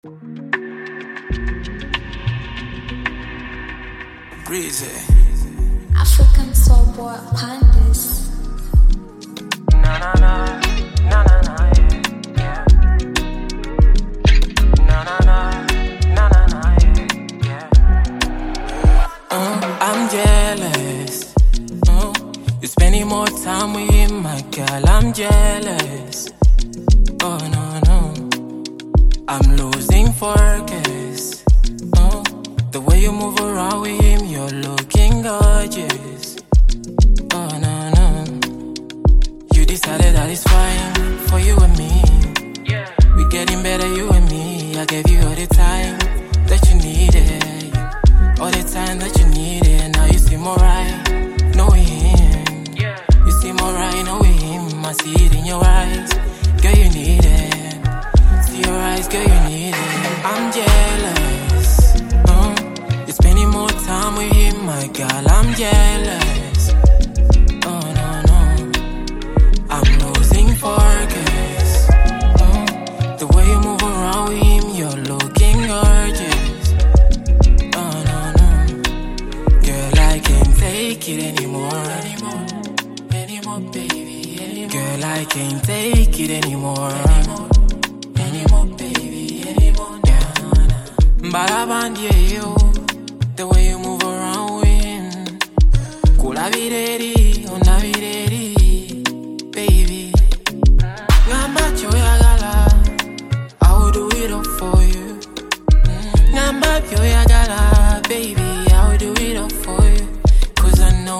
Breezy. African soul boy Pandis. Na na na, na na na, yeah, yeah. Na na na, na na na, yeah, yeah. I'm jealous. You're spending more time with him, my girl. I'm jealous. Oh no no, I'm losing focus. The way you move around with him, you're looking gorgeous. Oh no no, you decided that it's fine for you and me. We getting better, you and me. I gave you all the time that you needed, all the time that you needed. Now you seem alright, knowing him. You seem alright, knowing him. I see it in your eyes, girl, you need it. See your eyes, girl, you need it. I'm jealous. You're spending more time with him, my girl. I'm jealous. Oh no no, I'm losing focus. The way you move around with him, you're looking gorgeous. Oh no no, girl, I can't take it anymore. Anymore, baby. Anymore. Girl, I can't take it anymore. Anymore, baby. Anymore. Yeah. Barabandie yo, the way you move around with him. Kula vireri, una vireri, baby. Ngamba choyagala, I will do it all for you. Ngamba choyagala, baby, I will do it all for you. Cause I know,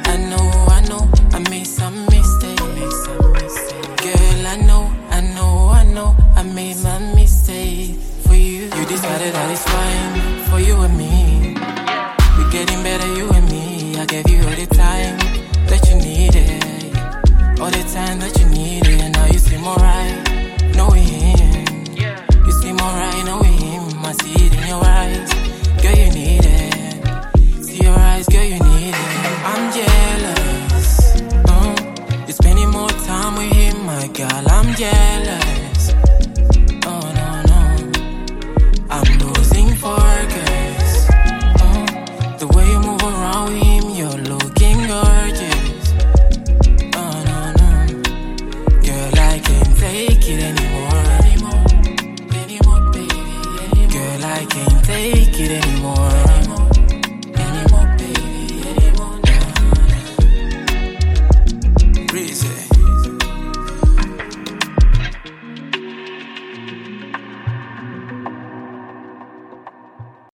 I made some mistakes. Girl, I know, I made my mistake for you. You decided that it's fine for you and me. We're getting better, you and me. I gave you all the time that you needed, all the time that you needed. Now you seem alright, knowing him. You seem alright, knowing him. I see it in your eyes, girl, you need it. See your eyes, girl, you need it. I'm jealous. You're spending more time with him, my girl. I'm jealous. Oh no no, I'm losing focus. The way you move around with him, you're looking gorgeous. Oh no no, girl, I can't take it anymore. Anymore, baby. Anymore. Girl, I can't take it anymore.